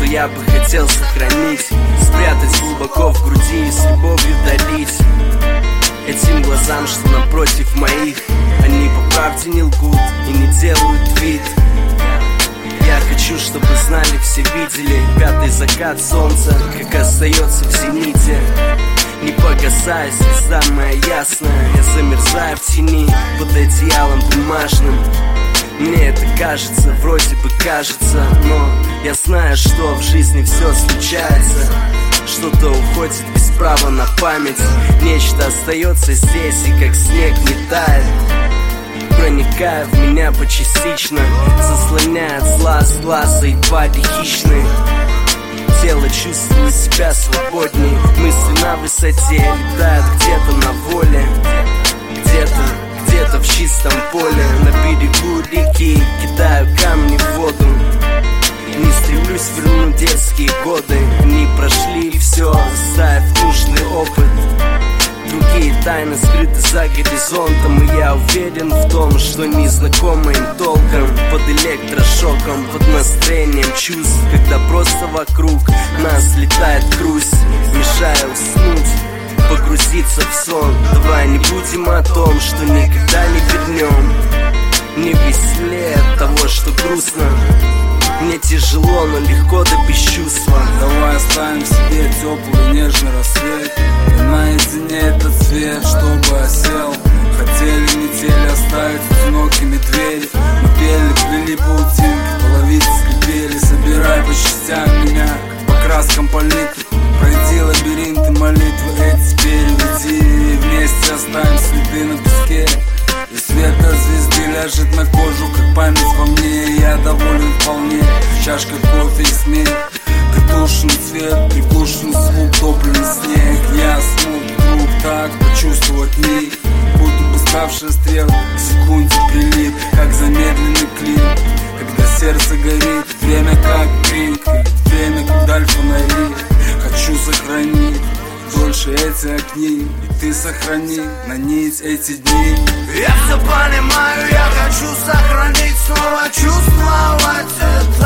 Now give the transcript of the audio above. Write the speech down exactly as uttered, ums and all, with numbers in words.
я бы хотел сохранить, спрятать глубоко в груди и с любовью дарить этим глазам, что напротив моих. Они по правде не лгут и не делают вид. Я хочу, чтобы знали, все видели пятый закат солнца, как остается в зените. Не погасая, звезда моя ясная, я замерзаю в тени под одеялом бумажным. Мне это кажется, вроде бы кажется, но я знаю, что в жизни все случается. Что-то уходит без права на память, нечто остается здесь и как снег не тает, проникая в меня почастично, заслоняя от зла с глаза и твари хищные. Тело чувствует себя свободней, мысли на высоте летают где-то на воле, где-то, где-то в чистом поле, на берегу реки кидаю камни в воду. Не стремлюсь вернуть детские годы, они прошли и все, оставив нужный опыт. Другие тайны скрыты за горизонтом, и я уверен в том, что не знакомо им толком. Под электрошоком, под настроением чувств, когда просто вокруг нас летает грусть, мешая уснуть, погрузиться в сон. Давай не будем о том, что никогда не вернем. Мне веселее от того, что грустно. Мне тяжело, но легко да без чувства. Давай оставим себе теплый нежный рассвет, и наедине этот цвет, чтобы осел. Хотели метели оставить одинокими двери, мы пели, плели паутинки, половицы скрипели. Собирай по частям меня, как по краскам палитры. Пройди лабиринты молитвы, эти переведи, и вместе оставим следы на песке. И свет от звезды ляжет на кожу, как память во мне, и я доволен вполне. Чашка кофе и смех, притушенный цвет, приглушенный звук, топленый снег. Я смог вдруг так почувствовать миг, будто бы ставшая стрелка к секунде прилип, как замедленный клип. Когда сердце горит, время как крик, время как даль фонари. Хочу сохранить дольше эти огни, и ты сохрани на нить эти дни. Я все понимаю, я хочу сохранить, снова чувствовать это.